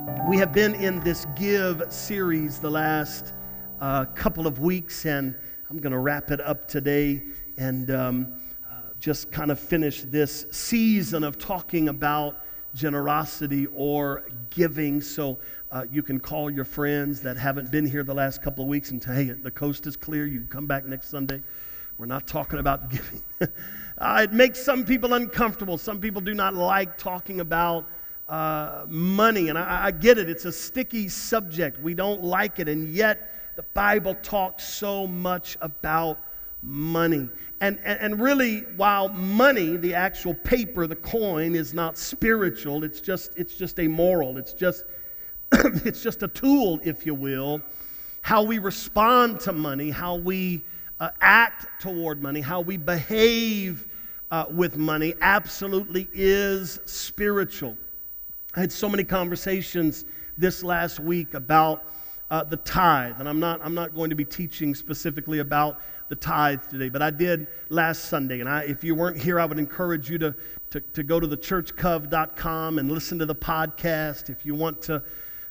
We have been in this Give series the last couple of weeks, and I'm going to wrap it up today and just kind of finish this season of talking about generosity or giving. So you can call your friends that haven't been here the last couple of weeks and say, hey, the coast is clear. You can come back next Sunday. We're not talking about giving. It makes some people uncomfortable. Some people do not like talking about money, and I get it. It's a sticky subject. We don't like it, and yet the Bible talks so much about money. And really, while money, the actual paper, the coin, is not spiritual, it's just amoral. It's just it's just a tool, if you will. How we respond to money, how we act toward money, how we behave with money, absolutely is spiritual. I had so many conversations this last week about the tithe, and I'm not going to be teaching specifically about the tithe today, but I did last Sunday. And if you weren't here, I would encourage you to go to thechurchcov.com and listen to the podcast if you want to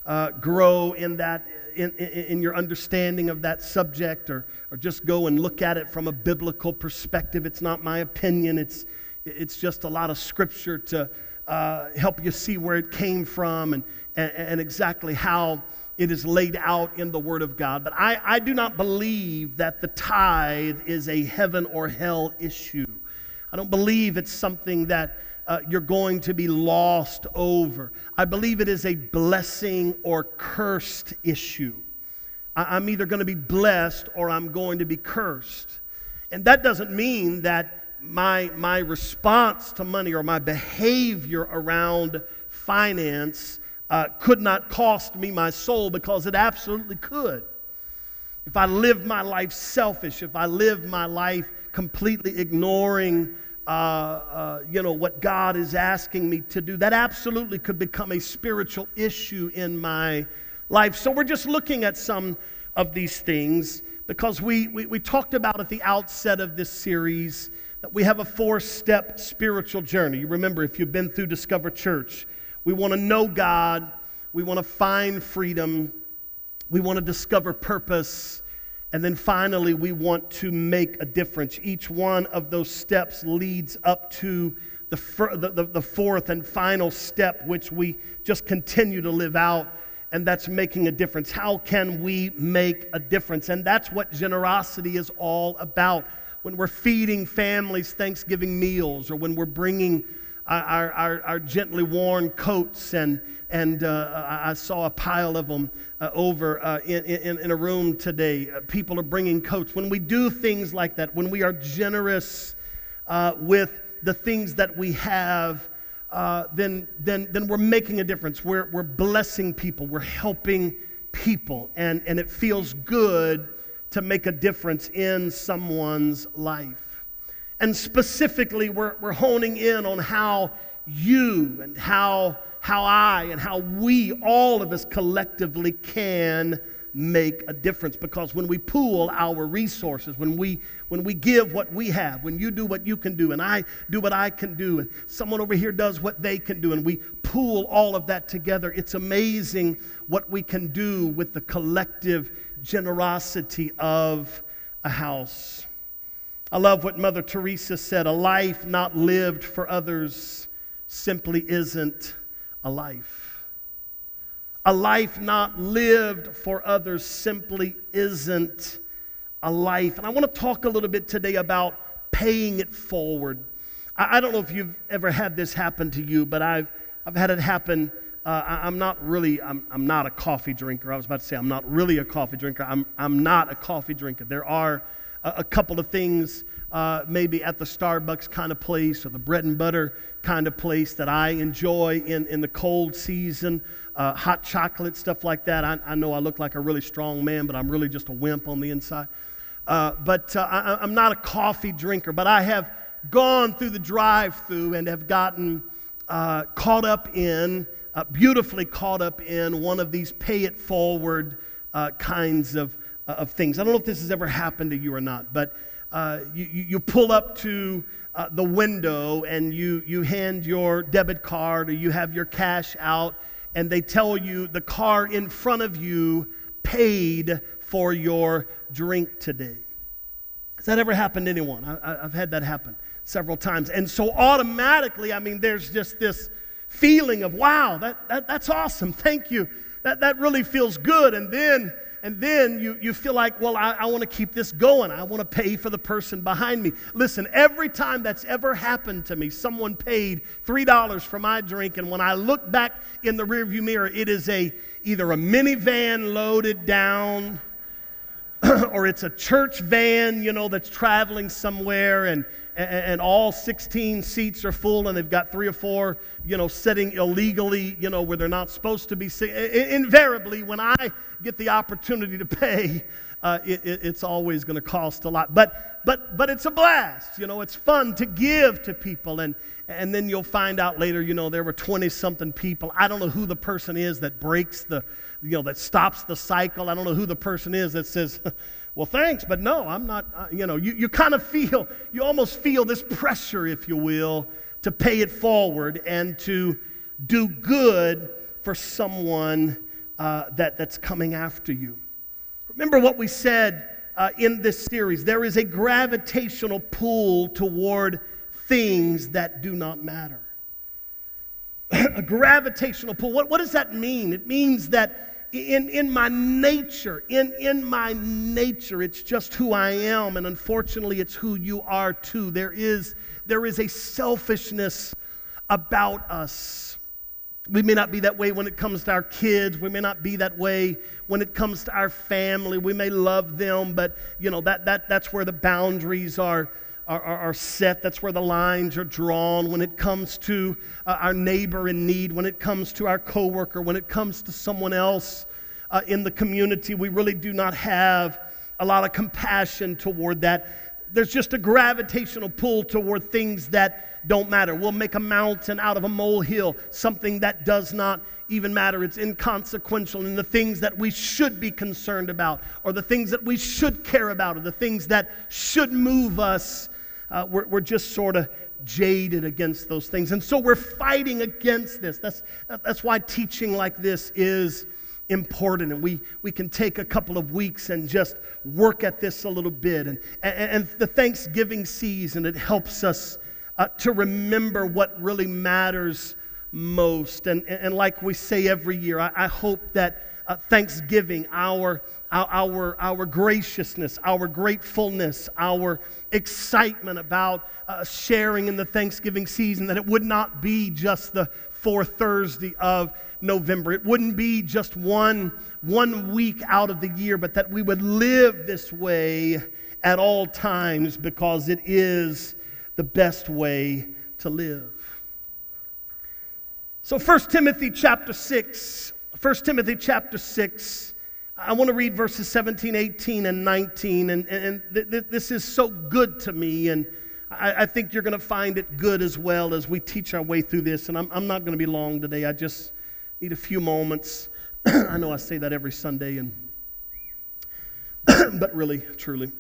grow in that in your understanding of that subject, or just go and look at it from a biblical perspective. It's not my opinion. It's just a lot of scripture to help you see where it came from and exactly how it is laid out in the Word of God. But I do not believe that the tithe is a heaven or hell issue. I don't believe it's something that you're going to be lost over. I believe it is a blessing or cursed issue. I'm either going to be blessed or I'm going to be cursed. And that doesn't mean that my response to money or my behavior around finance could not cost me my soul, because it absolutely could. If I live my life selfish, if I live my life completely ignoring what God is asking me to do, that absolutely could become a spiritual issue in my life. So we're just looking at some of these things because we talked about at the outset of this series that we have a 4-step spiritual journey. You remember, if you've been through Discover Church, we want to know God, we want to find freedom, we want to discover purpose, and then finally we want to make a difference. Each one of those steps leads up to the fourth and final step, which we just continue to live out, and that's making a difference. How can we make a difference? And that's what generosity is all about. When we're feeding families Thanksgiving meals, or when we're bringing our gently worn coats, and I saw a pile of them over in a room today. People are bringing coats. When we do things like that, when we are generous with the things that we have, then we're making a difference. We're blessing people. We're helping people, and it feels good to make a difference in someone's life. And specifically, we're honing in on how you and how I and how we, all of us collectively, can make a difference. Because when we pool our resources, when we give what we have, when you do what you can do and I do what I can do, and someone over here does what they can do, and we pool all of that together, it's amazing what we can do with the collective generosity of a house. I love what Mother Teresa said: a life not lived for others simply isn't a life. A life not lived for others simply isn't a life. And I want to talk a little bit today about paying it forward. I don't know if you've ever had this happen to you, but I've had it happen. I'm not a coffee drinker. I was about to say I'm not really a coffee drinker. I'm not a coffee drinker. There are a couple of things, maybe at the Starbucks kind of place or the bread and butter kind of place, that I enjoy in the cold season. Hot chocolate, stuff like that. I know I look like a really strong man, but I'm really just a wimp on the inside. I'm not a coffee drinker, but I have gone through the drive-thru and have gotten beautifully caught up in one of these pay-it-forward kinds of things. I don't know if this has ever happened to you or not, but you pull up to the window and you hand your debit card or you have your cash out, and they tell you the car in front of you paid for your drink today. Has that ever happened to anyone? I've had that happen several times. And so automatically, there's just this feeling of, wow, that's awesome. Thank you. That really feels good. And then you feel like, well, I want to keep this going. I want to pay for the person behind me. Listen, every time that's ever happened to me, someone paid $3 for my drink, and when I look back in the rearview mirror, it is either a minivan loaded down, or it's a church van, that's traveling somewhere, and all 16 seats are full, and they've got 3 or 4, sitting illegally, where they're not supposed to be sitting. Invariably, when I get the opportunity to pay, it's always going to cost a lot. But it's a blast. It's fun to give to people, and then you'll find out later, there were 20-something people. I don't know who the person is that breaks that stops the cycle. I don't know who the person is that says, well, thanks, but no, I'm not, you kind of feel, you almost feel this pressure, if you will, to pay it forward and to do good for someone that's coming after you. Remember what we said in this series. There is a gravitational pull toward things that do not matter. A gravitational pull. What does that mean? It means that in my nature, it's just who I am, and unfortunately, it's who you are too. There is a selfishness about us. We may not be that way when it comes to our kids. We may not be that way when it comes to our family. We may love them, but that's where the boundaries are set. That's where the lines are drawn. When it comes to our neighbor in need, when it comes to our coworker, when it comes to someone else in the community, we really do not have a lot of compassion toward that. There's just a gravitational pull toward things that don't matter. We'll make a mountain out of a molehill, something that does not even matter. It's inconsequential. And the things that we should be concerned about, or the things that we should care about, or the things that should move us, we're just sort of jaded against those things. And so we're fighting against this. That's why teaching like this is important. And we can take a couple of weeks and just work at this a little bit. And the Thanksgiving season, it helps us to remember what really matters most. And like we say every year, I hope that Thanksgiving, our graciousness, our gratefulness, our excitement about sharing in the Thanksgiving season, that it would not be just the fourth Thursday of November. It wouldn't be just one week out of the year, but that we would live this way at all times, because it is the best way to live. So 1 Timothy chapter 6, I want to read verses 17, 18, and 19, and this is so good to me, and I think you're going to find it good as well as we teach our way through this, and I'm not going to be long today. I just need a few moments. I know I say that every Sunday, but really, truly.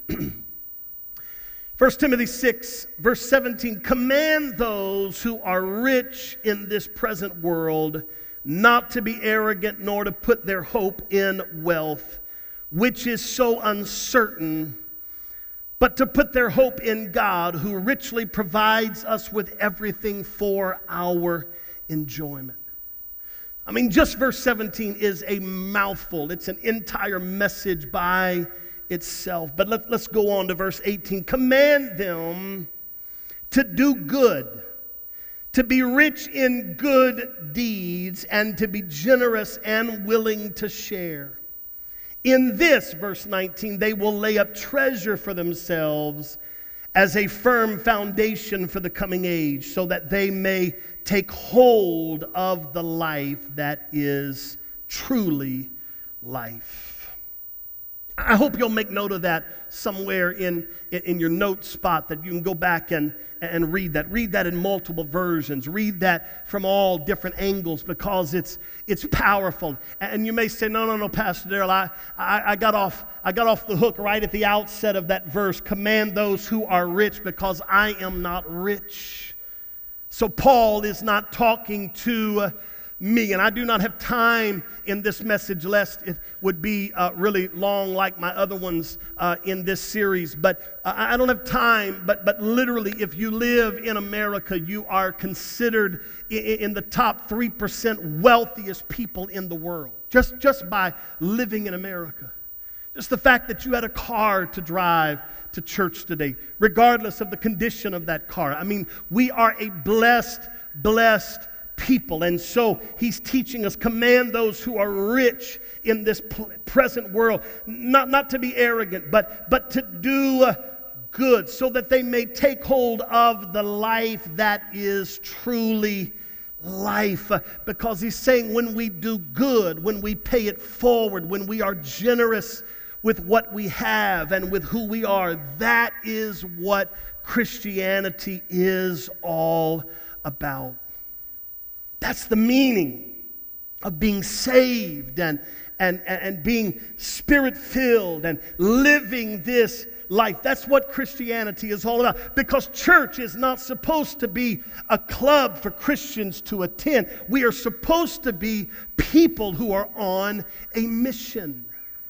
1 Timothy 6, verse 17, command those who are rich in this present world not to be arrogant, nor to put their hope in wealth, which is so uncertain, but to put their hope in God, who richly provides us with everything for our enjoyment. I mean, just verse 17 is a mouthful. It's an entire message by itself. But let's go on to verse 18. Command them to do good, to be rich in good deeds, and to be generous and willing to share. In this, verse 19, they will lay up treasure for themselves as a firm foundation for the coming age, so that they may take hold of the life that is truly life. I hope you'll make note of that somewhere in your note spot, that you can go back and read that. Read that in multiple versions. Read that from all different angles, because it's powerful. And you may say, no, Pastor Darrell, I got off the hook right at the outset of that verse. Command those who are rich, because I am not rich. So Paul is not talking to me. And I do not have time in this message, lest it would be really long like my other ones in this series. But I don't have time. But literally, if you live in America, you are considered in the top 3% wealthiest people in the world. Just by living in America. Just the fact that you had a car to drive to church today, regardless of the condition of that car. I mean, we are a blessed people. And so he's teaching us, command those who are rich in this present world, not to be arrogant, but to do good, so that they may take hold of the life that is truly life. Because he's saying when we do good, when we pay it forward, when we are generous with what we have and with who we are, that is what Christianity is all about. That's the meaning of being saved and being spirit-filled and living this life. That's what Christianity is all about. Because church is not supposed to be a club for Christians to attend. We are supposed to be people who are on a mission.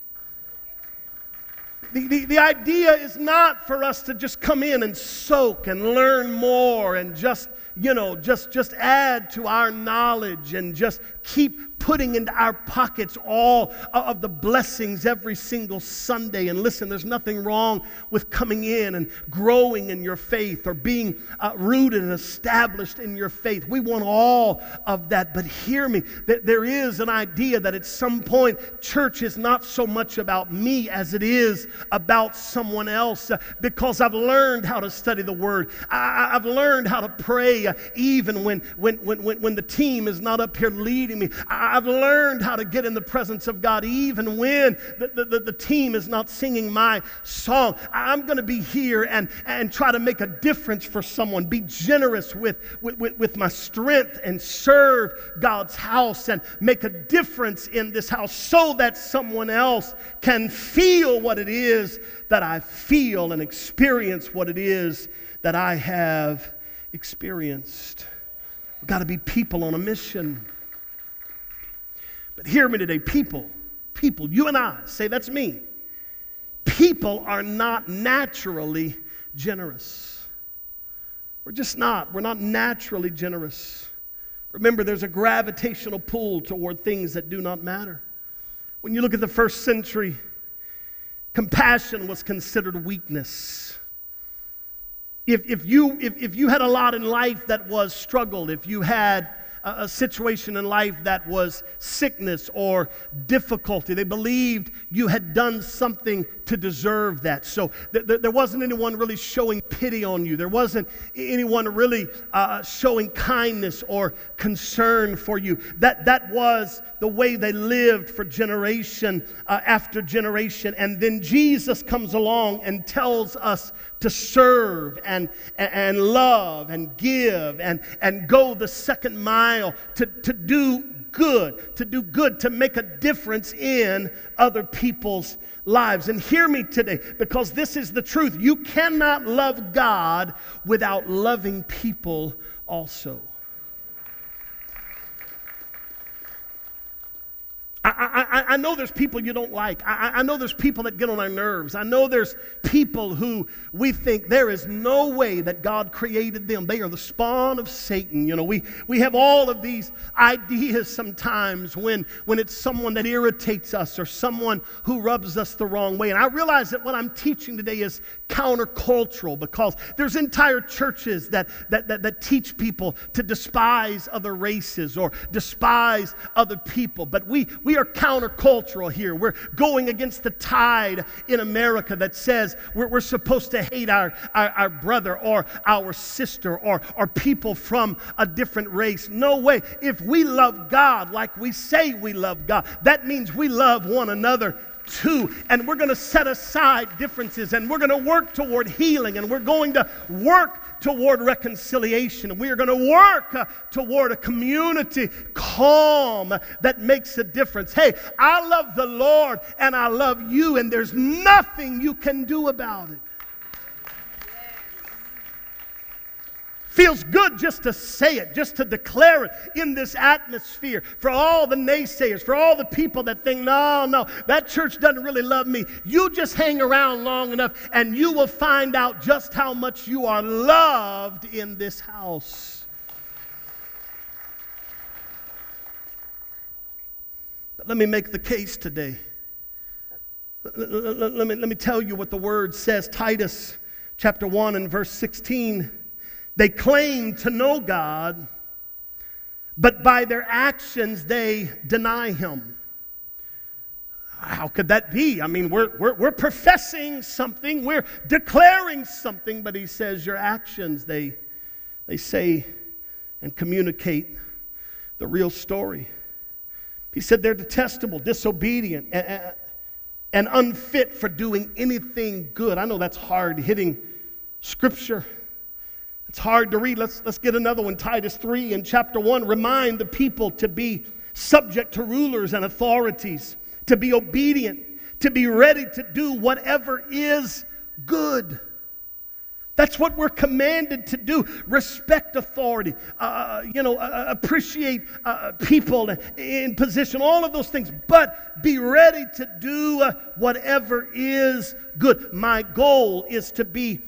The idea is not for us to just come in and soak and learn more and just add to our knowledge and just keep putting into our pockets all of the blessings every single Sunday. And listen, there's nothing wrong with coming in and growing in your faith or being rooted and established in your faith. We want all of that. But hear me, that there is an idea that at some point church is not so much about me as it is about someone else. Because I've learned how to study the Word. I've learned how to pray even when the team is not up here leading me. I've learned how to get in the presence of God even when the team is not singing my song. I'm going to be here and try to make a difference for someone. Be generous with my strength and serve God's house and make a difference in this house so that someone else can feel what it is that I feel and experience what it is that I have experienced. We've got to be people on a mission. But hear me today, people, you and I, say that's me. People are not naturally generous. We're just not. We're not naturally generous. Remember, there's a gravitational pull toward things that do not matter. When you look at the first century, compassion was considered weakness. If you had a lot in life that was struggle, if you had a situation in life that was sickness or difficulty, they believed you had done something to deserve that. So there wasn't anyone really showing pity on you. There wasn't anyone really showing kindness or concern for you. That was the way they lived for generation after generation. And then Jesus comes along and tells us to serve and love and give and go the second mile, to do good, to make a difference in other people's lives. And hear me today, because this is the truth. You cannot love God without loving people also. I know there's people you don't like. I know there's people that get on our nerves. I know there's people who we think there is no way that God created them. They are the spawn of Satan. You know, we have all of these ideas sometimes when it's someone that irritates us or someone who rubs us the wrong way. And I realize that what I'm teaching today is countercultural, because there's entire churches that teach people to despise other races or despise other people. But we are countercultural here. We're going against the tide in America that says we're supposed to hate our brother or our sister or people from a different race. No way. If we love God like we say we love God, that means we love one another too. And we're going to set aside differences, and we're going to work toward healing, and we're going to work toward reconciliation, and we are going to work toward a community calm that makes a difference. Hey, I love the Lord and I love you, and there's nothing you can do about it. Feels good just to say it, just to declare it in this atmosphere. For all the naysayers, for all the people that think, no, that church doesn't really love me. You just hang around long enough and you will find out just how much you are loved in this house. But let me make the case today. Let me tell you what the word says. Titus chapter 1 and verse 16. They claim to know God, but by their actions they deny Him. How could that be? I mean, we're professing something, we're declaring something, but he says your actions, they say and communicate the real story. He said they're detestable, disobedient, and unfit for doing anything good. I know that's hard-hitting scripture. It's hard to read. Let's get another one. Titus 3 in chapter 1. Remind the people to be subject to rulers and authorities, to be obedient, to be ready to do whatever is good. That's what we're commanded to do. Respect authority, appreciate people in position, all of those things. But be ready to do whatever is good. My goal is to do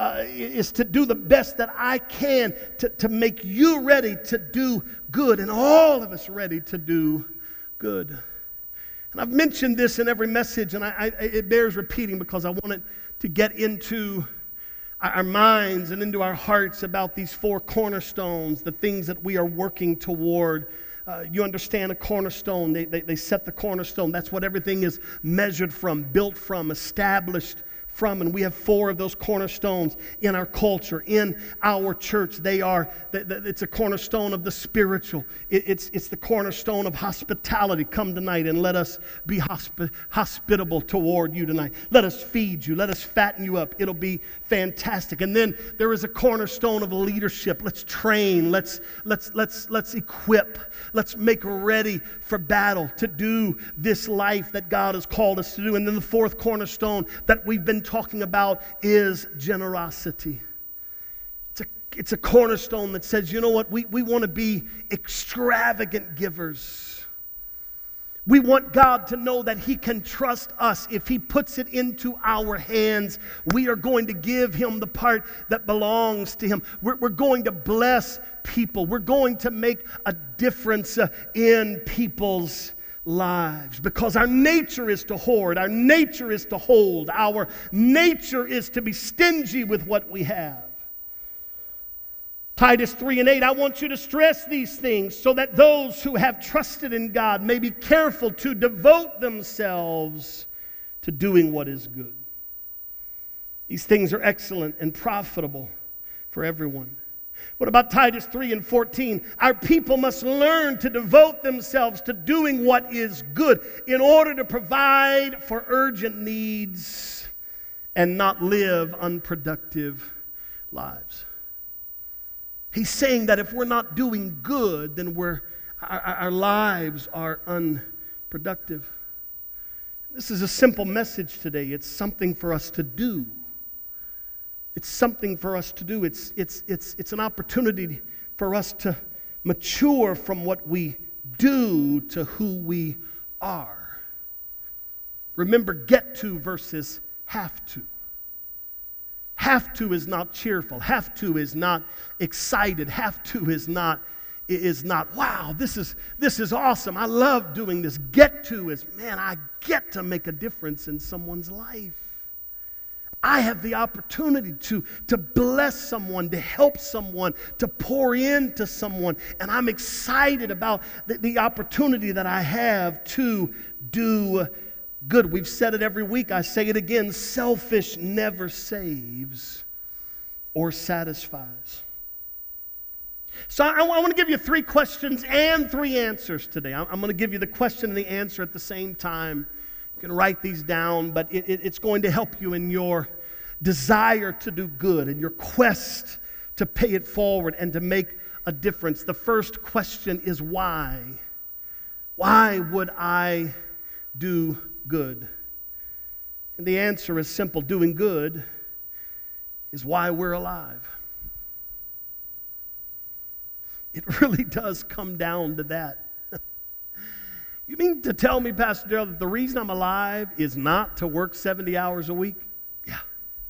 the best that I can to make you ready to do good, and all of us ready to do good. And I've mentioned this in every message, and it bears repeating because I want it to get into our minds and into our hearts about these four cornerstones, the things that we are working toward. You understand a cornerstone, they set the cornerstone. That's what everything is measured from, built from, established from. And we have four of those cornerstones in our culture, in our church. It's a cornerstone of the spiritual. It's the cornerstone of hospitality. Come tonight and let us be hospitable toward you tonight. Let us feed you. Let us fatten you up. It'll be fantastic. And then there is a cornerstone of leadership. Let's train. Let's equip. Let's make ready for battle to do this life that God has called us to do. And then the fourth cornerstone that we've been talking about is generosity. It's a cornerstone that says, you know what, we want to be extravagant givers. We want God to know that He can trust us. If He puts it into our hands, we are going to give Him the part that belongs to Him. We're going to bless people. We're going to make a difference in people's lives, because our nature is to hoard, our nature is to hold, our nature is to be stingy with what we have. Titus 3 and 8, I want you to stress these things so that those who have trusted in God may be careful to devote themselves to doing what is good. These things are excellent and profitable for everyone. What about Titus 3 and 14? Our people must learn to devote themselves to doing what is good in order to provide for urgent needs and not live unproductive lives. He's saying that if we're not doing good, then our lives are unproductive. This is a simple message today. It's something for us to do. It's something for us to do. It's an opportunity for us to mature from what we do to who we are. Remember, get to versus have to. Have to is not cheerful. Have to is not excited. Have to is not wow, this is awesome. I love doing this. Get to is, man, I get to make a difference in someone's life. I have the opportunity to bless someone, to help someone, to pour into someone. And I'm excited about the opportunity that I have to do good. We've said it every week. I say it again. Selfish never saves or satisfies. So I want to give you 3 questions and 3 answers today. I'm going to give you the question and the answer at the same time. You can write these down, but it's going to help you in your desire to do good and your quest to pay it forward and to make a difference. The first question is why? Why would I do good? And the answer is simple. Doing good is why we're alive. It really does come down to that. You mean to tell me, Pastor Darrell, that the reason I'm alive is not to work 70 hours a week? Yeah.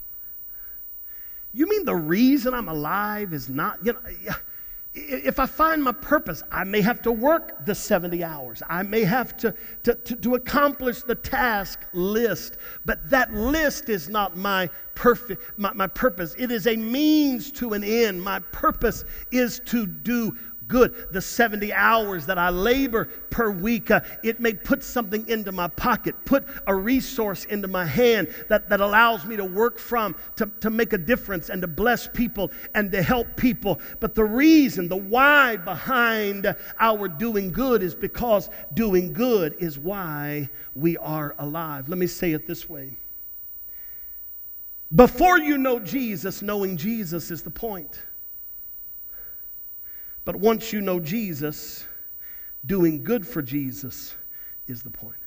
You mean the reason I'm alive is not, if I find my purpose, I may have to work the 70 hours. I may have to accomplish the task list. But that list is not my purpose. It is a means to an end. My purpose is to do good. The 70 hours that I labor per week, it may put something into my pocket, put a resource into my hand that allows me to work from, to make a difference and to bless people and to help people. But the reason, the why behind our doing good is because doing good is why we are alive. Let me say it this way. Before you know Jesus, knowing Jesus is the point. But once you know Jesus, doing good for Jesus is the point.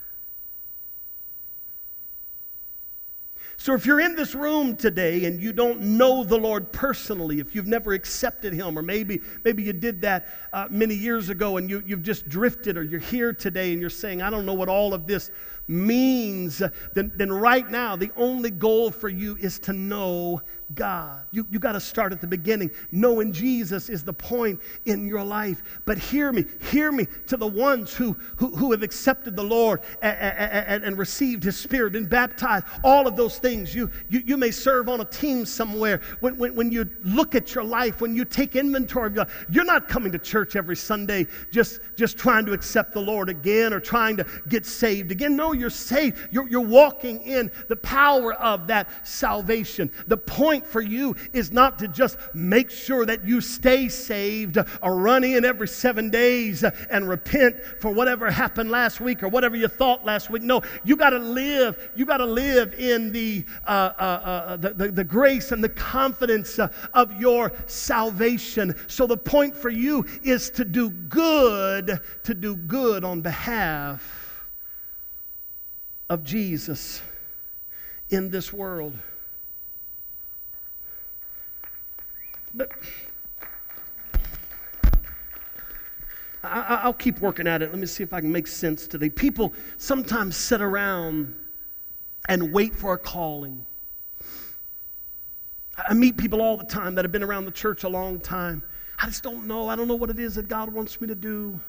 So if you're in this room today and you don't know the Lord personally, if you've never accepted Him, or maybe you did that many years ago and you've just drifted, or you're here today and you're saying, I don't know what all of this means, then right now the only goal for you is to know God. You got to start at the beginning. Knowing Jesus is the point in your life. But hear me to the ones who have accepted the Lord and received His Spirit, been baptized, all of those things. You may serve on a team somewhere. When you look at your life, when you take inventory of your life, you're not coming to church every Sunday just trying to accept the Lord again or trying to get saved again. No, you're saved. You're walking in the power of that salvation. The point for you is not to just make sure that you stay saved or run in every 7 days and repent for whatever happened last week or whatever you thought last week. No, you got to live. You got to live in the grace and the confidence of your salvation. So the point for you is to do good on behalf of Jesus in this world. But I'll keep working at it. Let me see if I can make sense today. People sometimes sit around and wait for a calling. I meet people all the time that have been around the church a long time. I just don't know. I don't know what it is that God wants me to do.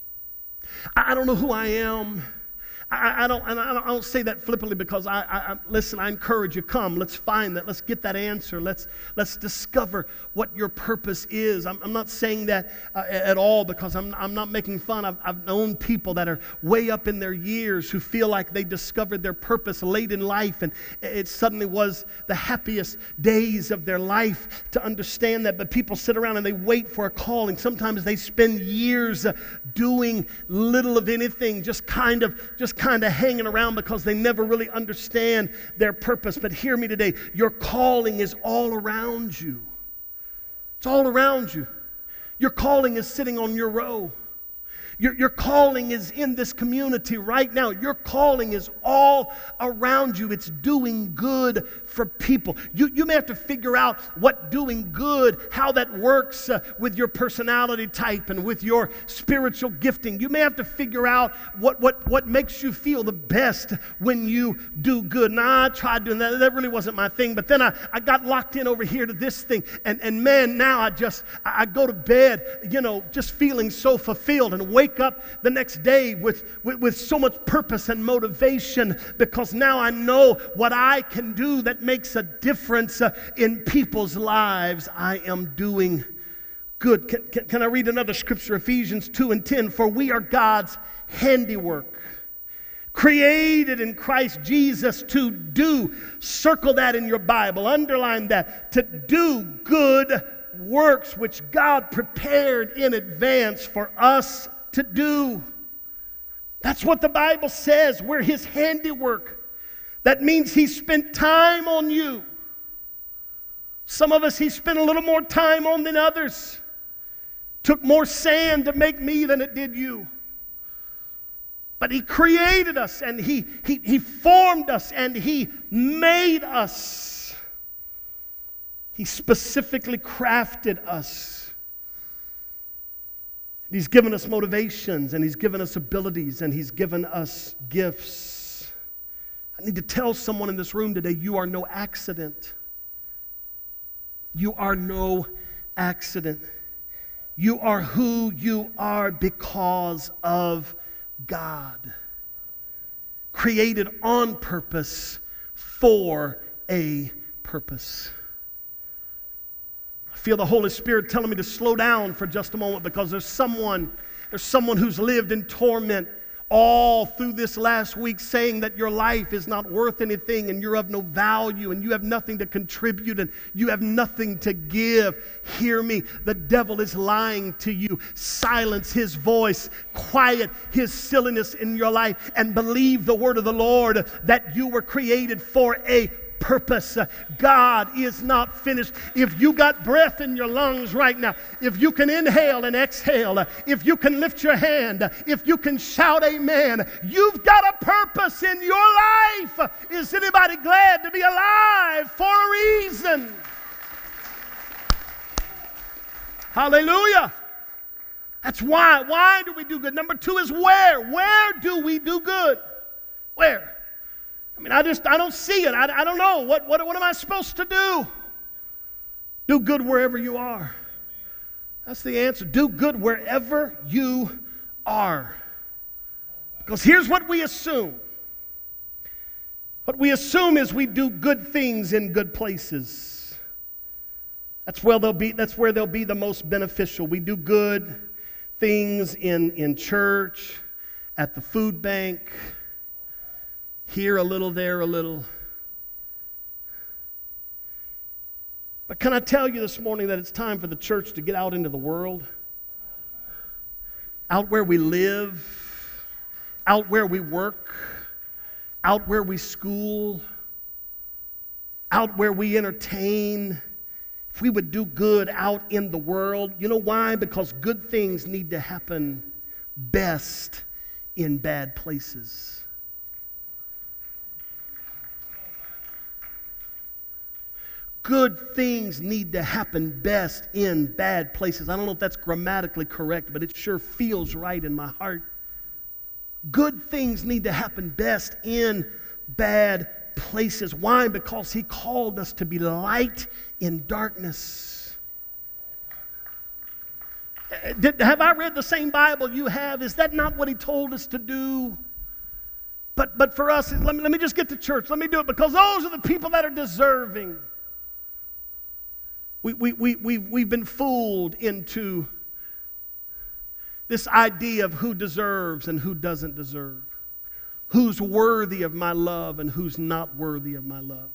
I don't know who I am. I don't say that flippantly because listen, I encourage you, come, let's find that, let's get that answer, let's discover what your purpose is. I'm not saying that at all because I'm not making fun. I've known people that are way up in their years who feel like they discovered their purpose late in life, and it suddenly was the happiest days of their life to understand that. But people sit around and they wait for a calling. Sometimes they spend years doing little of anything, just kind of hanging around because they never really understand their purpose. But hear me today, your calling is all around you. It's all around you. Your calling is sitting on your row. Your calling is in this community right now. Your calling is all around you. It's doing good for people. You may have to figure out what doing good, how that works with your personality type and with your spiritual gifting. You may have to figure out what makes you feel the best when you do good. Nah, I tried doing that. That really wasn't my thing. But then I got locked in over here to this thing. And man, now I go to bed, just feeling so fulfilled and wake up the next day with so much purpose and motivation because now I know what I can do that makes a difference in people's lives. I am doing good. Can I read another scripture? Ephesians 2:10. For we are God's handiwork, created in Christ Jesus to do, circle that in your Bible, underline that, to do good works which God prepared in advance for us to do. That's what the Bible says. We're His handiwork. That means He spent time on you. Some of us He spent a little more time on than others. Took more sand to make me than it did you. But He created us and He formed us and He made us. He specifically crafted us. He's given us motivations, and He's given us abilities, and He's given us gifts. I need to tell someone in this room today, you are no accident. You are no accident. You are who you are because of God. Created on purpose for a purpose. I feel the Holy Spirit telling me to slow down for just a moment, because there's someone who's lived in torment all through this last week, saying that your life is not worth anything and you're of no value and you have nothing to contribute and you have nothing to give. Hear me. The devil is lying to you. Silence his voice. Quiet his silliness in your life and believe the word of the Lord that you were created for a purpose. God is not finished. If you got breath in your lungs right now, if you can inhale and exhale, if you can lift your hand, if you can shout amen, you've got a purpose in your life. Is anybody glad to be alive for a reason? Hallelujah. That's why. Why do we do good? Number two is where. Where do we do good? Where? I mean, I don't see it. I don't know. What am I supposed to do? Do good wherever you are. That's the answer. Do good wherever you are. Because here's what we assume. What we assume is we do good things in good places. That's where they'll be the most beneficial. We do good things in church, at the food bank, here a little, there a little. But can I tell you this morning that it's time for the church to get out into the world? Out where we live, out where we work, out where we school, out where we entertain. If we would do good out in the world, you know why? Because good things need to happen best in bad places. Good things need to happen best in bad places. I don't know if that's grammatically correct, but it sure feels right in my heart. Good things need to happen best in bad places. Why? Because He called us to be light in darkness. Have I read the same Bible you have? Is that not what He told us to do? But for us, let me just get to church. Let me do it because those are the people that are deserving. We've been fooled into this idea of who deserves and who doesn't deserve. Who's worthy of my love and who's not worthy of my love.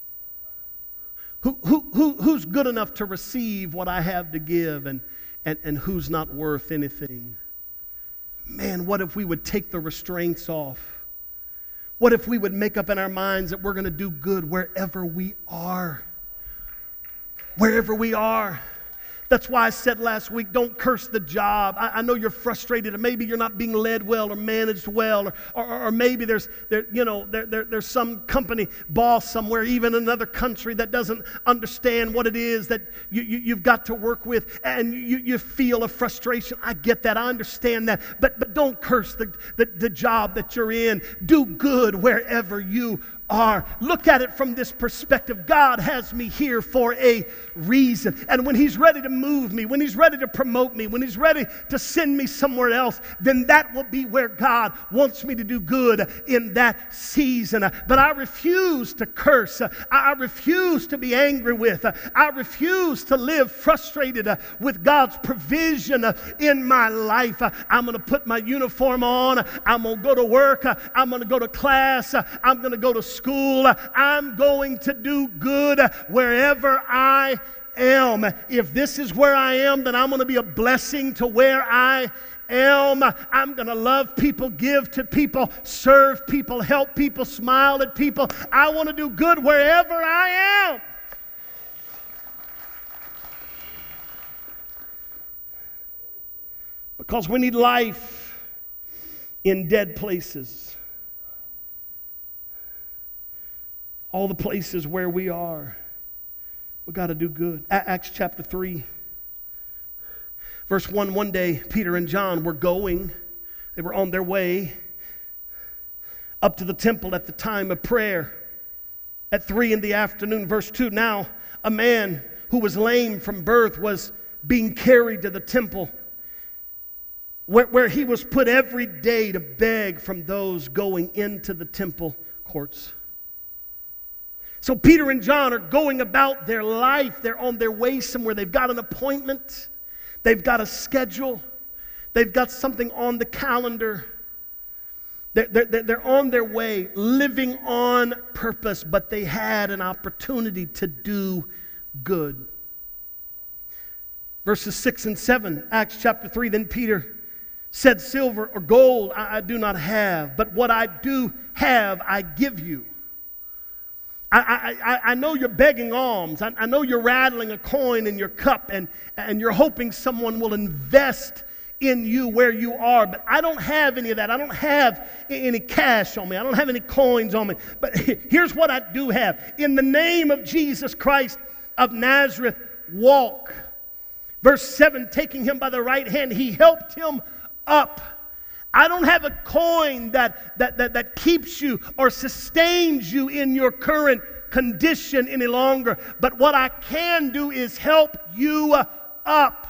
Who's good enough to receive what I have to give and who's not worth anything. Man, what if we would take the restraints off? What if we would make up in our minds that we're going to do good wherever we are? Wherever we are. That's why I said last week, don't curse the job. I know you're frustrated, and maybe you're not being led well or managed well, or maybe there's some company boss somewhere, even in another country, that doesn't understand what it is that you've got to work with, and you feel a frustration. I get that. I understand that. But don't curse the job that you're in. Do good wherever you are. Look at it from this perspective. God has me here for a reason. And when He's ready to move me, when He's ready to promote me, when He's ready to send me somewhere else, then that will be where God wants me to do good in that season. But I refuse to curse. I refuse to be angry with. I refuse to live frustrated with God's provision in my life. I'm going to put my uniform on. I'm going to go to work. I'm going to go to class. I'm going to go to school. I'm going to do good wherever I am. If this is where I am, then I'm going to be a blessing to where I am. I'm going to love people, give to people, serve people, help people, smile at people. I want to do good wherever I am. Because we need life in dead places. All the places where we are, we got to do good. Acts chapter 3. Verse 1, one day Peter and John were going. They were on their way up to the temple at the time of prayer at 3 p.m. Verse 2, now a man who was lame from birth was being carried to the temple where he was put every day to beg from those going into the temple courts. So Peter and John are going about their life. They're on their way somewhere. They've got an appointment. They've got a schedule. They've got something on the calendar. They're on their way, living on purpose, but they had an opportunity to do good. Verses 6 and 7, Acts chapter 3, then Peter said, silver or gold I do not have, but what I do have I give you. I know you're begging alms. I know you're rattling a coin in your cup and you're hoping someone will invest in you where you are. But I don't have any of that. I don't have any cash on me. I don't have any coins on me. But here's what I do have. In the name of Jesus Christ of Nazareth, walk. Verse 7, taking him by the right hand, he helped him up. I don't have a coin that keeps you or sustains you in your current condition any longer. But what I can do is help you up.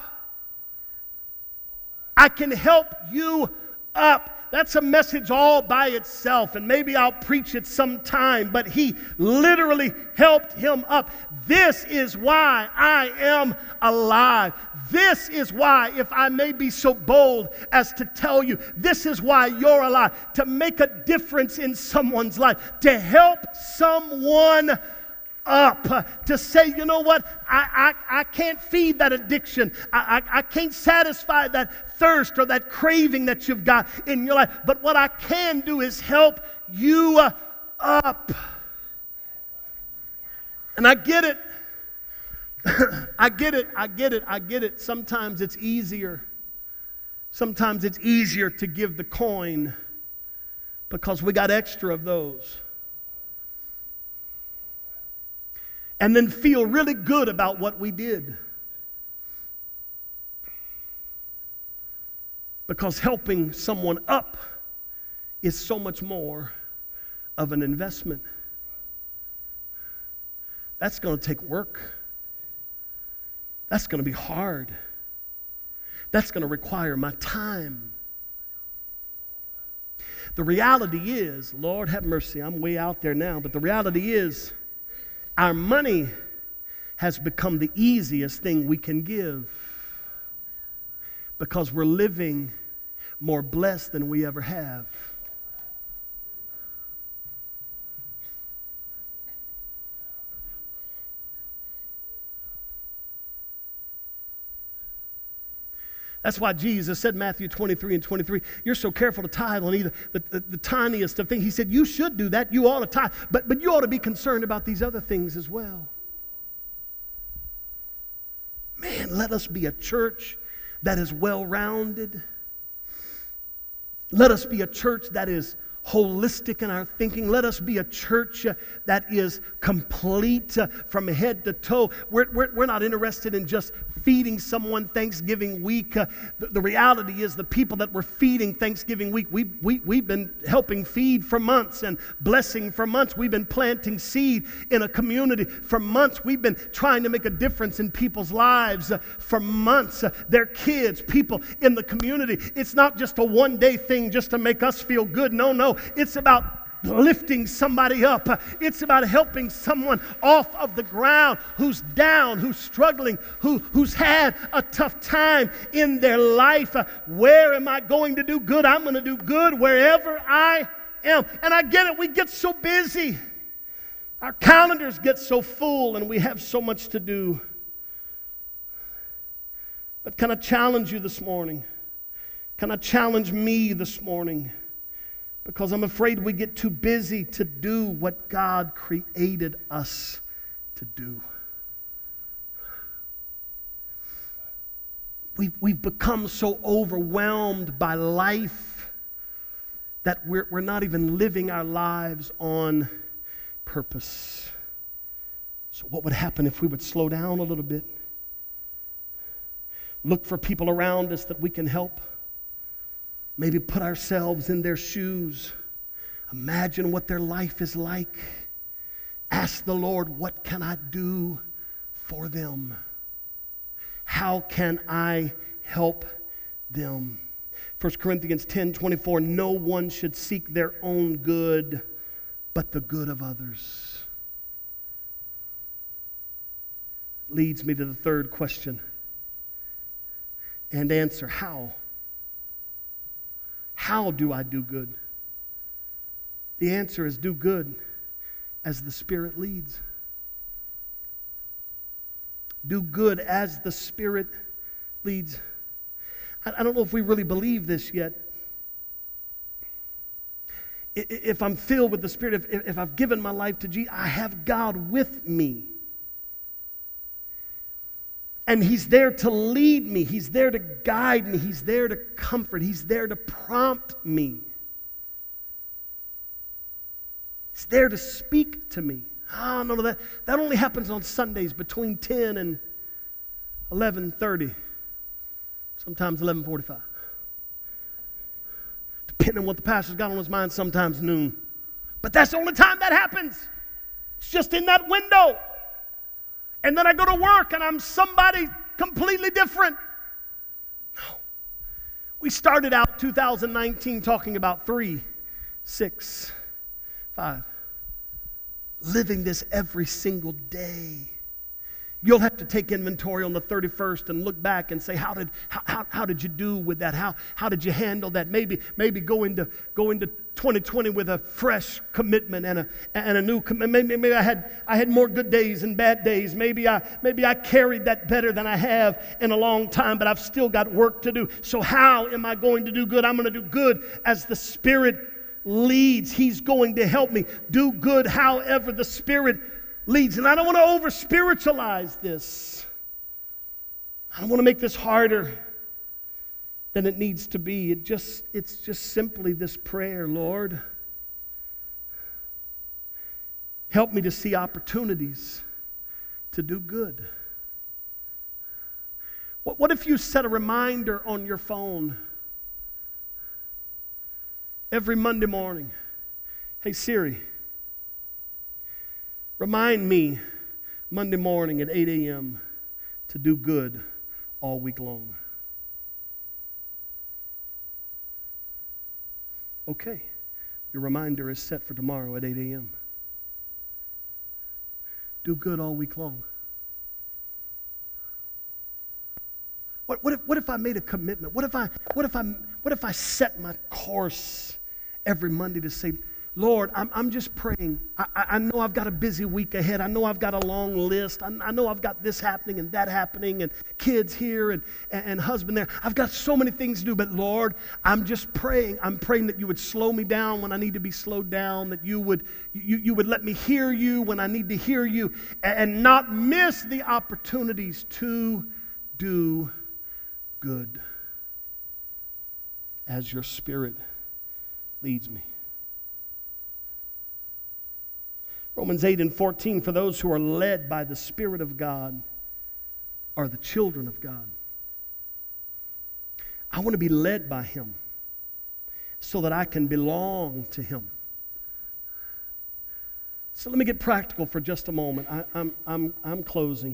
I can help you up. That's a message all by itself, and maybe I'll preach it sometime, but he literally helped him up. This is why I am alive. This is why, if I may be so bold as to tell you, this is why you're alive, to make a difference in someone's life, to help someone up, to say, you know what, I can't feed that addiction. I can't satisfy that thirst or that craving that you've got in your life. But what I can do is help you up. And I get it. I get it. Sometimes it's easier. Sometimes it's easier to give the coin because we got extra of those. And then feel really good about what we did. Because helping someone up is so much more of an investment. That's going to take work. That's going to be hard. That's going to require my time. The reality is, Lord have mercy, I'm way out there now, but the reality is, our money has become the easiest thing we can give because we're living more blessed than we ever have. That's why Jesus said, Matthew 23 and 23, you're so careful to tithe on either the tiniest of things. He said, you should do that. You ought to tithe. But you ought to be concerned about these other things as well. Man, let us be a church that is well-rounded. Let us be a church that is holistic in our thinking. Let us be a church that is complete from head to toe. We're not interested in just feeding someone Thanksgiving week. The reality is the people that we're feeding Thanksgiving week, we've been helping feed for months and blessing for months. We've been planting seed in a community for months. We've been trying to make a difference in people's lives for months. Their kids, people in the community. It's not just a one-day thing just to make us feel good. No. It's about lifting somebody up. It's about helping someone off of the ground who's down, who's struggling, who's had a tough time in their life. Where am I going to do good? I'm going to do good wherever I am. And I get it. We get so busy. Our calendars get so full and we have so much to do. But can I challenge you this morning? Can I challenge me this morning? Because I'm afraid we get too busy to do what God created us to do. We've become so overwhelmed by life that we're not even living our lives on purpose. So what would happen if we would slow down a little bit? look for people around us that we can help. Maybe put ourselves in their shoes. Imagine what their life is like. Ask the Lord, what can I do for them? How can I help them? 1 Corinthians 10:24, no one should seek their own good, but the good of others. Leads me to the third question and answer. How? How do I do good? The answer is do good as the Spirit leads. Do good as the Spirit leads. I don't know if we really believe this yet. If I'm filled with the Spirit, if I've given my life to Jesus, I have God with me. And He's there to lead me. He's there to guide me. He's there to comfort. He's there to prompt me. He's there to speak to me. Oh, no, that only happens on Sundays between 10 and 11:30. Sometimes 11:45. Depending on what the pastor's got on his mind, sometimes noon. But that's the only time that happens. It's just in that window. And then I go to work and I'm somebody completely different. No. We started out 2019 talking about 3, 6, 5. Living this every single day. You'll have to take inventory on the 31st and look back and say, how did you do with that? How did you handle that? Maybe go into 2020 with a fresh commitment and a new commitment. Maybe I had more good days and bad days. Maybe I carried that better than I have in a long time, but I've still got work to do. So how am I going to do good? I'm going to do good as the Spirit leads. He's going to help me do good however the Spirit leads. And I don't want to over spiritualize this. I don't want to make this harder than it needs to be. It's just simply this prayer, Lord, help me to see opportunities to do good. What if you set a reminder on your phone every Monday morning? Hey Siri, remind me Monday morning at 8 a.m. to do good all week long. Okay, your reminder is set for tomorrow at 8 a.m. Do good all week long. What if I made a commitment? What if I set my course every Monday to say, Lord, I'm just praying. I know I've got a busy week ahead. I know I've got a long list. I know I've got this happening and that happening and kids here and husband there. I've got so many things to do, but Lord, I'm just praying. I'm praying that you would slow me down when I need to be slowed down, that you would let me hear you when I need to hear you, and not miss the opportunities to do good as your Spirit leads me. Romans 8:14, for those who are led by the Spirit of God are the children of God. I want to be led by Him so that I can belong to Him. So let me get practical for just a moment. I'm closing.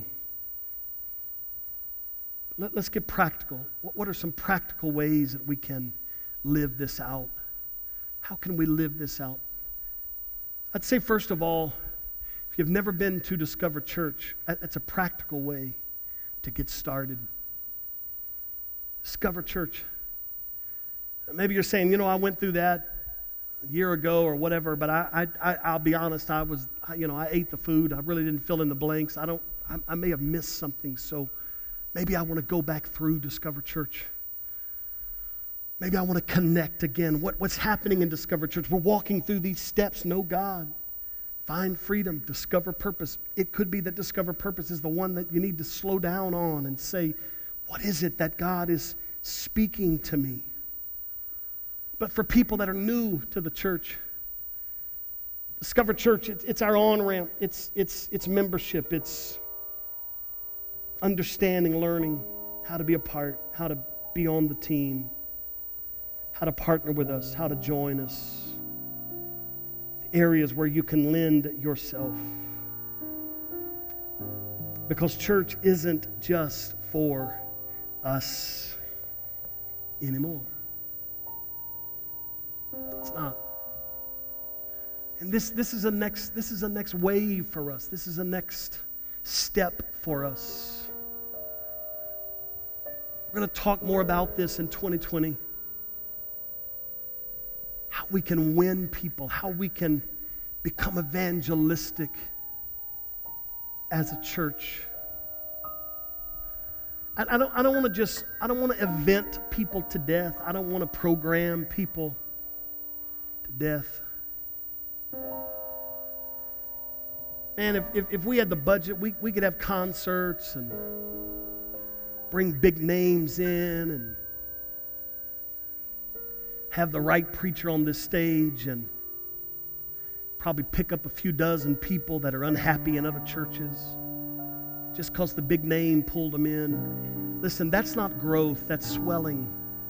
Let's get practical. What are some practical ways that we can live this out? How can we live this out? I'd say, first of all, if you've never been to Discover Church, that's a practical way to get started. Discover Church. Maybe you're saying, I went through that a year ago or whatever, but I'll be honest, I ate the food. I really didn't fill in the blanks. I may have missed something, so maybe I want to go back through Discover Church. Maybe I want to connect again. What's happening in Discover Church? We're walking through these steps. Know God. Find freedom. Discover purpose. It could be that Discover purpose is the one that you need to slow down on and say, what is it that God is speaking to me? But for people that are new to the church, Discover Church, it's our on-ramp. It's membership. It's understanding, learning, how to be a part, how to be on the team, how to partner with us, how to join us, the areas where you can lend yourself. Because church isn't just for us anymore. It's not. And this is a next wave for us. This is a next step for us. We're going to talk more about this in 2020. How we can win people, how we can become evangelistic as a church. I don't want to event people to death. I don't want to program people to death. Man, if we had the budget, we could have concerts and bring big names in and have the right preacher on this stage and probably pick up a few dozen people that are unhappy in other churches just because the big name pulled them in. Listen, that's not growth, that's swelling.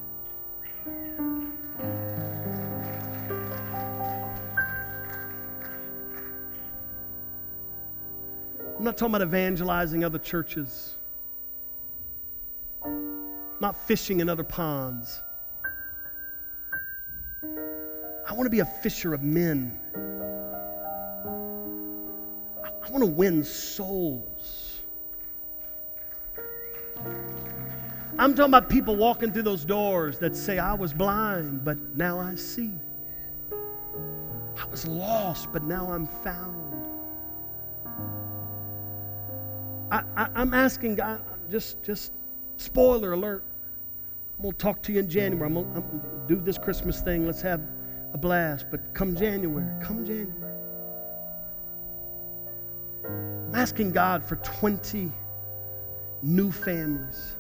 I'm not talking about evangelizing other churches. I'm not fishing in other ponds. I want to be a fisher of men. I want to win souls. I'm talking about people walking through those doors that say, I was blind, but now I see. I was lost, but now I'm found. I'm asking God, just spoiler alert. I'm going to talk to you in January. I'm going to do this Christmas thing. Let's have a blast. But come January. I'm asking God for 20 new families.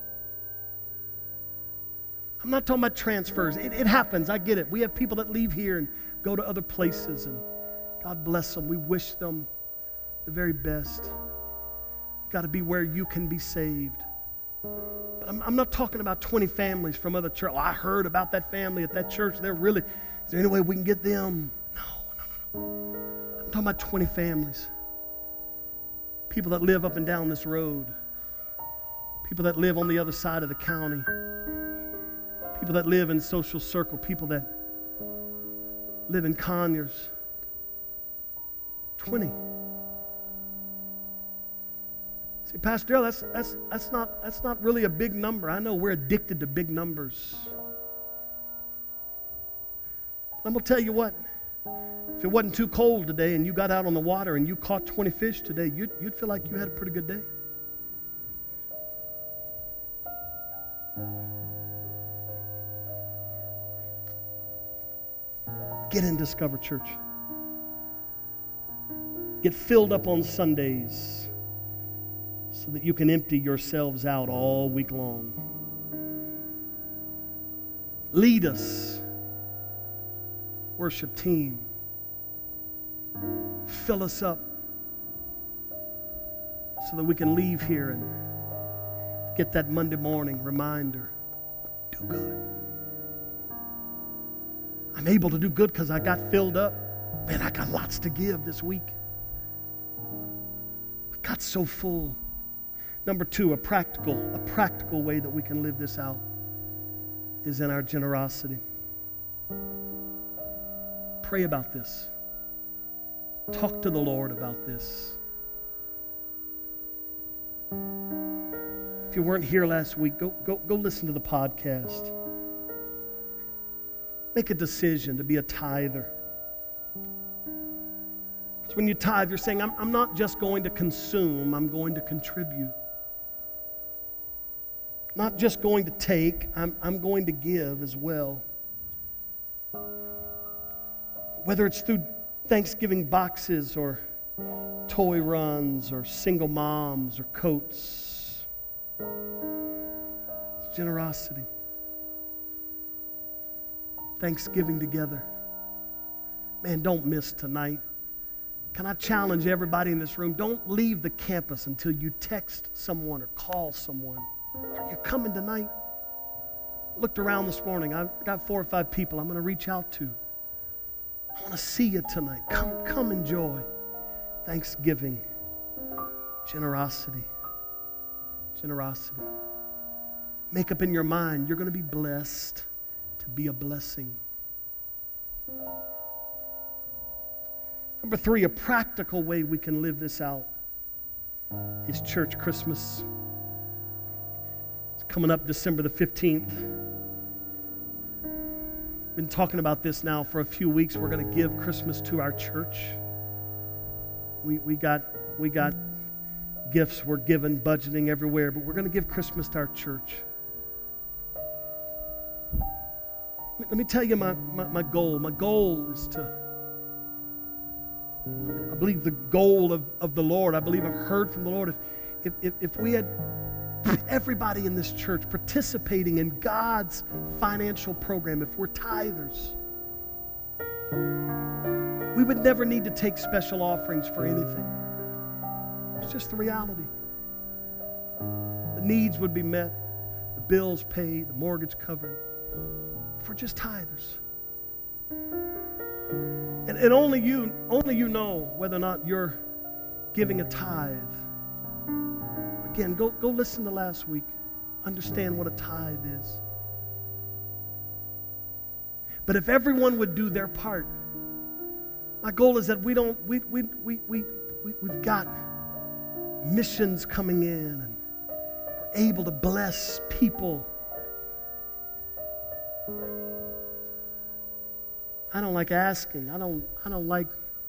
I'm not talking about transfers. It happens. I get it. We have people that leave here and go to other places, and God bless them. We wish them the very best. You've got to be where you can be saved. But I'm not talking about 20 families from other churches. Oh, I heard about that family at that church. Is there any way we can get them? No. I'm talking about 20 families. People that live up and down this road. People that live on the other side of the county. People that live in Social Circle. People that live in Conyers. 20. See, Pastor Dale, that's not really a big number. I know we're addicted to big numbers. I'm going to tell you what. If it wasn't too cold today and you got out on the water and you caught 20 fish today, you'd feel like you had a pretty good day. Get in Discover Church. Get filled up on Sundays so that you can empty yourselves out all week long. Lead us, worship team. Fill us up so that we can leave here and get that Monday morning reminder. Do good. I'm able to do good because I got filled up. Man, I got lots to give this week. I got so full. Number two, a practical way that we can live this out is in our generosity. Pray about this. Talk to the Lord about this. If you weren't here last week, go listen to the podcast. Make a decision to be a tither. Because when you tithe, you're saying, I'm not just going to consume, I'm going to contribute. Not just going to take, I'm going to give as well. Whether it's through Thanksgiving boxes or toy runs or single moms or coats. It's generosity. Thanksgiving together. Man, don't miss tonight. Can I challenge everybody in this room? Don't leave the campus until you text someone or call someone Are you coming tonight? Looked around this morning. I've got 4 or 5 people I'm going to reach out to. I want to see you tonight. Come enjoy Thanksgiving. Generosity. Generosity. Make up in your mind, you're going to be blessed to be a blessing. Number 3, a practical way we can live this out is church Christmas. It's coming up December the 15th. Been talking about this now for a few weeks. We're going to give Christmas to our church. We got gifts we're given, budgeting everywhere, but we're going to give Christmas to our church. Let me tell you my goal. My goal is to, I believe the goal of the Lord, I believe I've heard from the Lord, if we had everybody in this church participating in God's financial program, if we're tithers, we would never need to take special offerings for anything. It's just the reality. The needs would be met, the bills paid, the mortgage covered, if we're just tithers. And only you know whether or not you're giving a tithe. Again, go listen to last week. Understand what a tithe is. But if everyone would do their part, my goal is that we've got missions coming in and we're able to bless people. I don't like asking. I don't like,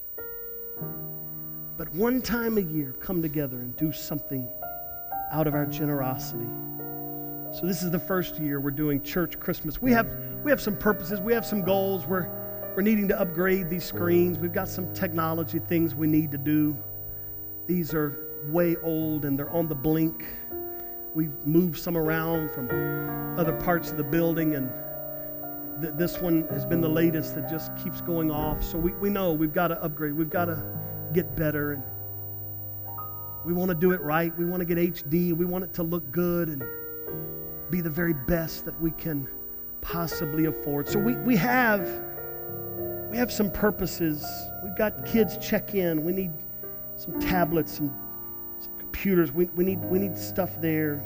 but one time a year, come together and do something out of our generosity. So this is the first year we're doing church Christmas. We have some purposes. We have some goals. We're needing to upgrade these screens. We've got some technology things we need to do. These are way old and they're on the blink. We've moved some around from other parts of the building, and this one has been the latest that just keeps going off. So we know we've got to upgrade. We've got to get better, and we want to do it right. We want to get HD. We want it to look good and be the very best that we can possibly afford. So we have some purposes. We've got kids check in. We need some tablets, some computers. We need stuff there.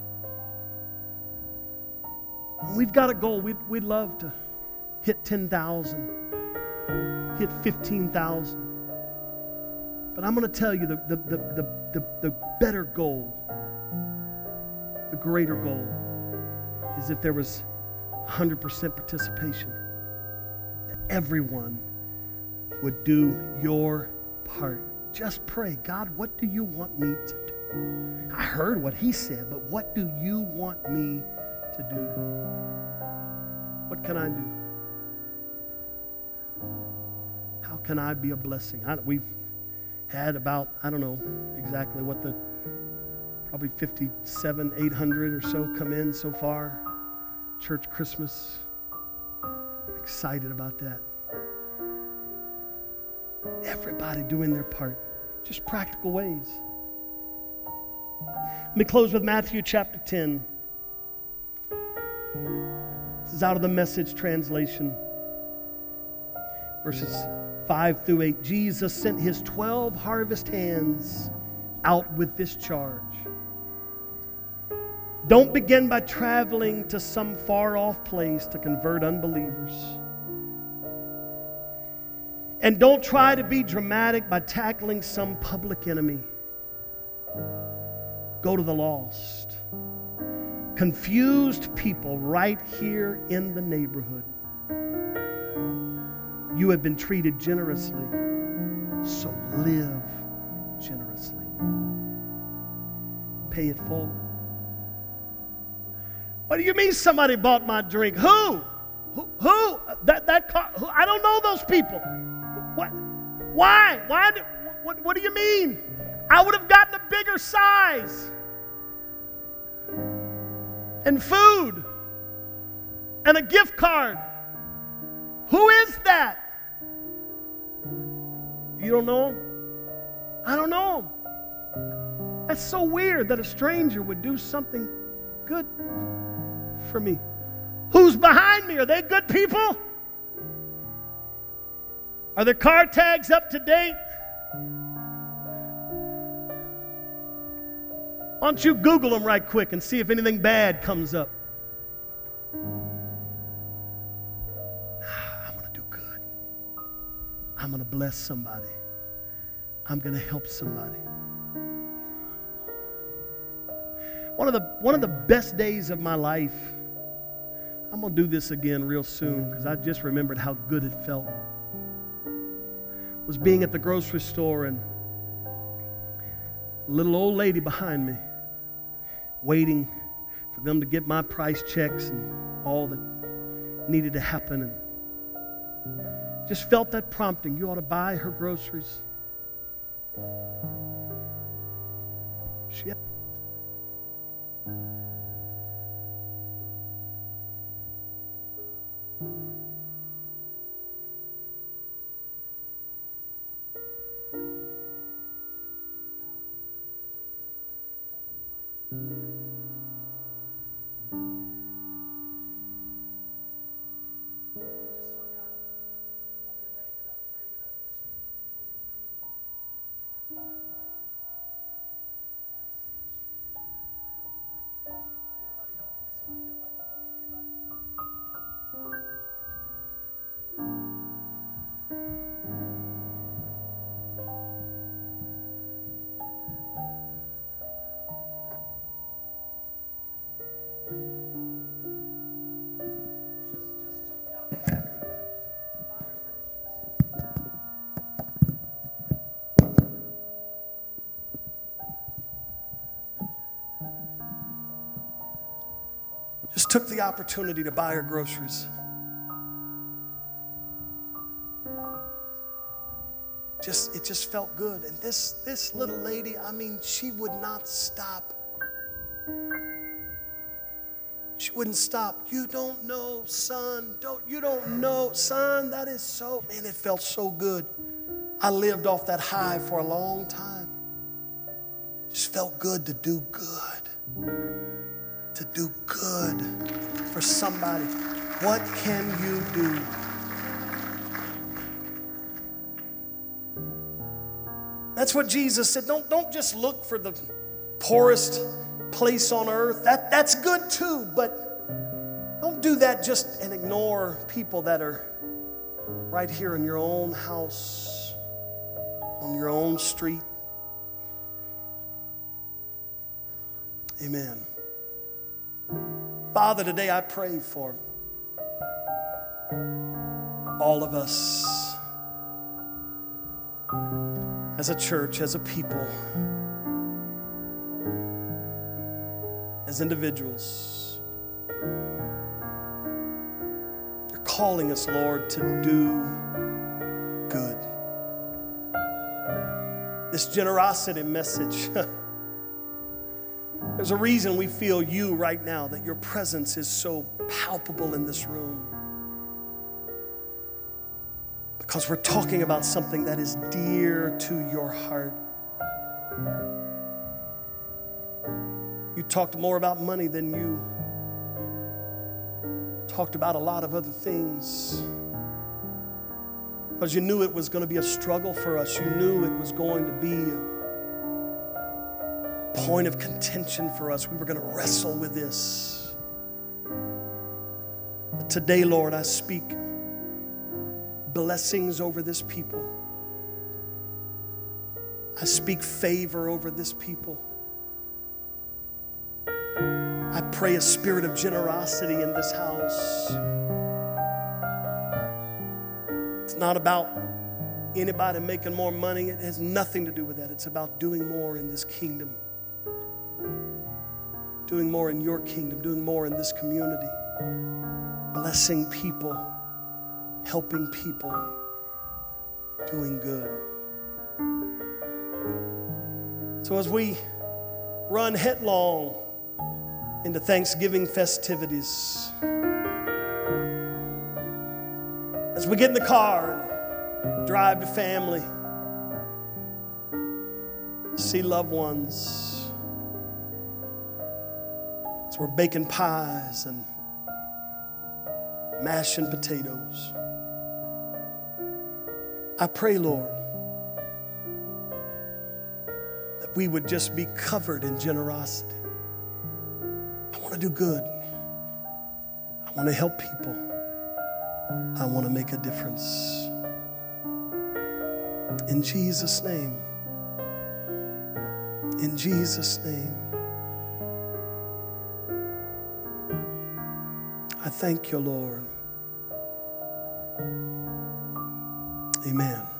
We've got a goal. We'd love to hit 10,000, hit 15,000. But I'm going to tell you the better goal, the greater goal, is if there was 100% participation. That everyone would do your part. Just pray, God, what do you want me to do? I heard what he said, but what do you want me to do? What can I do? How can I be a blessing? We've had about, I don't know exactly what probably 57, 800 or so come in so far. Church Christmas. Excited about that. Everybody doing their part. Just practical ways. Let me close with Matthew chapter 10. This is out of the Message translation. Verses 5 through 8. Jesus sent his 12 harvest hands out with this charge. Don't begin by traveling to some far-off place to convert unbelievers. And don't try to be dramatic by tackling some public enemy. Go to the lost, confused people right here in the neighborhood. You have been treated generously, so live generously. Pay it forward. What do you mean somebody bought my drink? Who? That car? Who? I don't know those people. What? Why? What do you mean? I would have gotten a bigger size. And food. And a gift card. Who is that? You don't know him? I don't know him. That's so weird that a stranger would do something good for me? Who's behind me? Are they good people? Are their car tags up to date? Why don't you Google them right quick and see if anything bad comes up? I'm going to do good. I'm going to bless somebody. I'm going to help somebody. One of the best days of my life, I'm going to do this again real soon because I just remembered how good it felt, was being at the grocery store and a little old lady behind me waiting for them to get my price checks and all that needed to happen, and just felt that prompting. You ought to buy her groceries. She just took the opportunity to buy her groceries. It just felt good. And this little lady, I mean, she would not stop. She wouldn't stop. You don't know, son. You don't know, son. That is so, man, it felt so good. I lived off that high for a long time. Just felt good to do good. To do good for somebody. What can you do? That's what Jesus said. Don't just look for the poorest place on earth. That's good too, but don't do that just and ignore people that are right here in your own house, on your own street. Amen. Father, today I pray for all of us as a church, as a people, as individuals. You're calling us, Lord, to do good. This generosity message, there's a reason we feel you right now, that your presence is so palpable in this room. Because we're talking about something that is dear to your heart. You talked more about money than you talked about a lot of other things. Because you knew it was going to be a struggle for us. You knew it was going to be a point of contention for us. We were going to wrestle with this. But today, Lord, I speak blessings over this people. I speak favor over this people. I pray a spirit of generosity in this house. It's not about anybody making more money. It has nothing to do with that. It's about doing more in this kingdom. Doing more in your kingdom. Doing more in this community. Blessing people. Helping people, doing good. So as we run headlong into Thanksgiving festivities, as we get in the car and drive to family, see loved ones, as we're baking pies and mashing potatoes. I pray, Lord, that we would just be covered in generosity. I want to do good. I want to help people. I want to make a difference. In Jesus' name. In Jesus' name. I thank you, Lord. Amen.